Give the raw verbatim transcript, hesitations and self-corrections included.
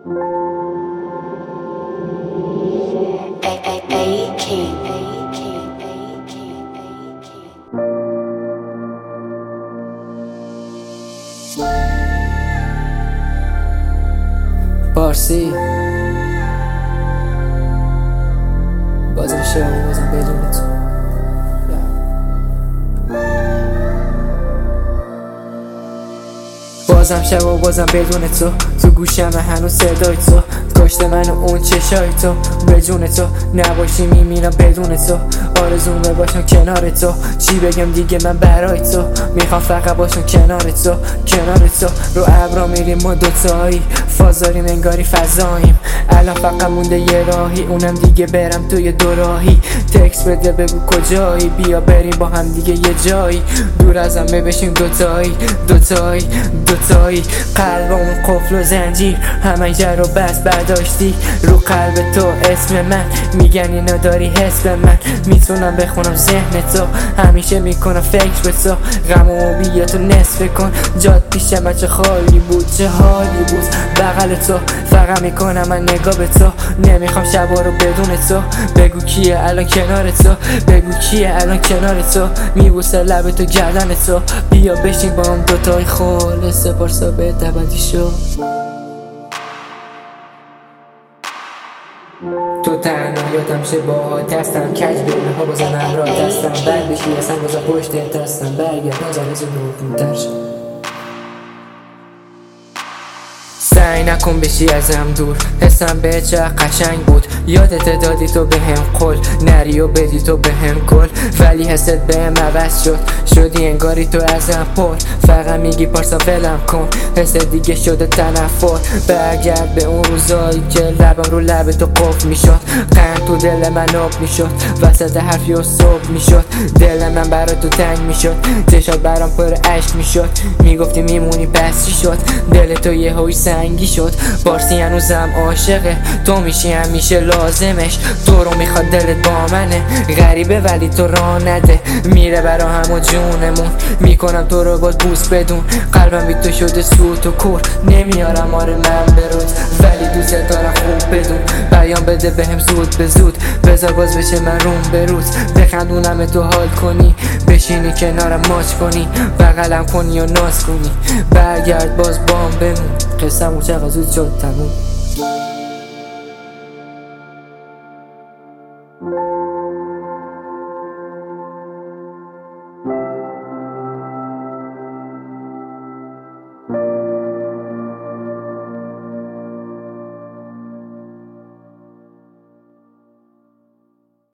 پارسی بازم شب بازم بدون تو بازم شب و بازم بدون تو تو گوشم هنوز صدای تو کاشت من و اون چشای تو به جون تو نباشی میمیرم بدون تو آرزومه باشم کنار تو چی بگم دیگه من برای تو میخوام فقط باشم کنار تو کنار تو رو ابرا میریم ما دوتایی فازاریم انگاری فضاییم الان فقط مونده یه راهی اونم دیگه برم توی دو راهی تکس بده بگو کجایی بیا بریم با هم دیگه یه جایی دور ازم بشیم دوتایی دوتایی دوتایی قلبمون قفل و زنجیر همه رو بس برداشتی رو قلب تو اسم من میگن اینو داری حس به من میتونم بخونم ذهن تو همیشه میکنم فکر به تو غممو بیا تو نصف کن جاد پیشم چه خالی بود چه حالی بود بغل تو فقط میکنم من نگاه به تو نمیخوام شبا رو بدون تو بگو کیه الان کنار تو بگو کیه الان کنار تو میبوسه لب تو گردن تو بیا بشین با هم دوتای خالص پارسا به تبدی شو تو تنها یادم شه با دستم کج بیرونه ها بازنم را دستم بر بشی اصلا بازا پشت دستم برگرد نجمیز نورتر شد سعی نکن بشی ازم دور حسم به چه قشنگ بود یادت دادی تو به هم قول نری و بدی تو به هم گل ولی حست به هم عوض شد شدی انگاری تو ازم پر فقط میگی پارسا ولم کن حس دیگه شده تنفر برگرد به اون روزایی که لبم رو لب تو قفل میشد قند تو دل من آب میشد وسط حرفی و صبح میشد دل من برا تو تنگ میشد چشات برام پر عشق میشد میگفتی میمونی پس چی شد دل تو یه هوی سنگی شد پارسی هنوزم عاشقه تو میشی همیشه لازمش تو رو میخواد دلت با منه غریبه ولی تو راه نده میره برا همو جونمون میکنم تو رو باز بوس بدون قلبم بی تو شده سوت و کور نمیارم آره من برود ولی دوست دارم خوب بدون بیان بده بهم زود به زود بذار باز بشه من روم بروز بخندونم تو حال کنی بشینی کنارم ماچ کنی بغلم کنی و ناز کنی برگرد باز بام بمون قصه‌مون چقدر زود شد تموم